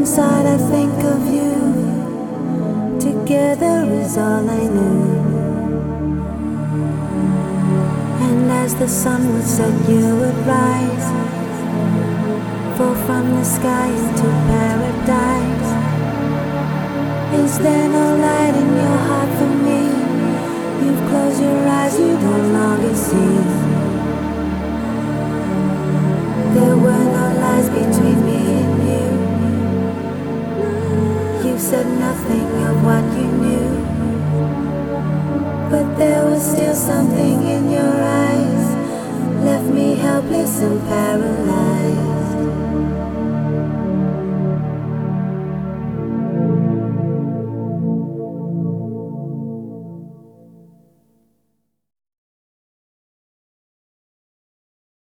inside I think of you. Together is all I knew. And as the sun would set, you would rise, fall from the sky into paradise. Is there no light in your heart for me? You've closed your eyes, you no longer see. There were no lies between me and you. You said nothing of what you knew, but there was still something in your eyes, left me helpless and paralyzed.